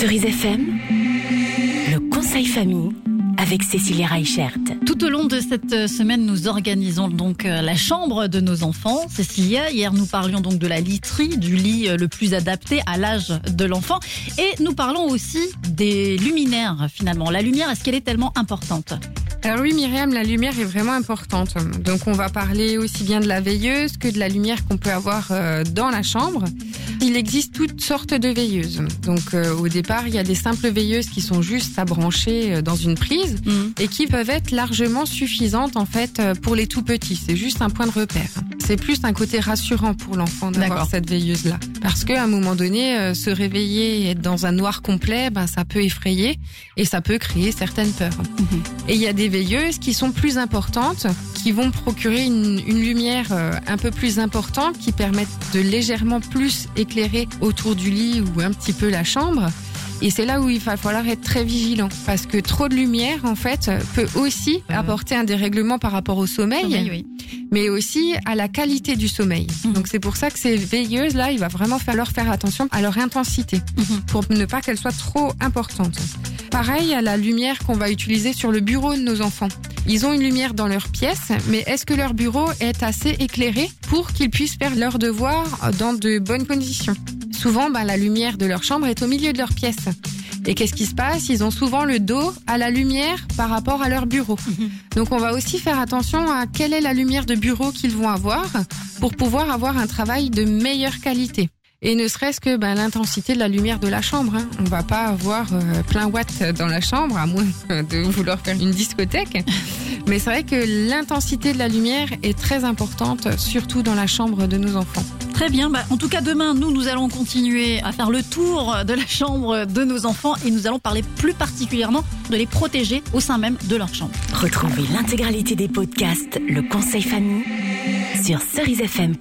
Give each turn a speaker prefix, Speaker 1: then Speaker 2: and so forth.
Speaker 1: Cerise FM, le conseil famille avec Cécilia Reichert.
Speaker 2: Tout au long de cette semaine, nous organisons donc la chambre de nos enfants. Cécilia, hier nous parlions donc de la literie, du lit le plus adapté à l'âge de l'enfant. Et nous parlons aussi des luminaires finalement. La lumière, est-ce qu'elle est tellement importante ?
Speaker 3: Alors oui Myriam, la lumière est vraiment importante. Donc on va parler aussi bien de la veilleuse que de la lumière qu'on peut avoir dans la chambre. Il existe toutes sortes de veilleuses. Donc au départ, il y a des simples veilleuses qui sont juste à brancher dans une prise et qui peuvent être largement suffisantes en fait pour les tout petits. C'est juste un point de repère. C'est plus un côté rassurant pour l'enfant d'avoir cette veilleuse-là. Parce qu'à un moment donné, se réveiller et être dans un noir complet, ça peut effrayer et ça peut créer certaines peurs. Et il y a des veilleuses qui sont plus importantes, qui vont procurer une lumière un peu plus importante, qui permettent de légèrement plus éclairer autour du lit ou un petit peu la chambre. Et c'est là où il va falloir être très vigilant, parce que trop de lumière, en fait, peut aussi apporter un dérèglement par rapport au sommeil, mais aussi à la qualité du sommeil. Donc c'est pour ça que ces veilleuses-là, il va vraiment falloir faire attention à leur intensité, pour ne pas qu'elles soient trop importantes. Pareil à la lumière qu'on va utiliser sur le bureau de nos enfants. Ils ont une lumière dans leur pièce, mais est-ce que leur bureau est assez éclairé pour qu'ils puissent faire leurs devoirs dans de bonnes conditions ? Souvent, la lumière de leur chambre est au milieu de leur pièce. Et qu'est-ce qui se passe ? Ils ont souvent le dos à la lumière par rapport à leur bureau. Donc on va aussi faire attention à quelle est la lumière de bureau qu'ils vont avoir pour pouvoir avoir un travail de meilleure qualité. Et ne serait-ce que l'intensité de la lumière de la chambre. On va pas avoir plein watts dans la chambre, à moins de vouloir faire une discothèque. Mais c'est vrai que l'intensité de la lumière est très importante, surtout dans la chambre de nos enfants.
Speaker 2: Très bien. En tout cas, demain, nous allons continuer à faire le tour de la chambre de nos enfants et nous allons parler plus particulièrement de les protéger au sein même de leur chambre.
Speaker 1: Retrouvez l'intégralité des podcasts Le Conseil Famille sur cerisefm.fr.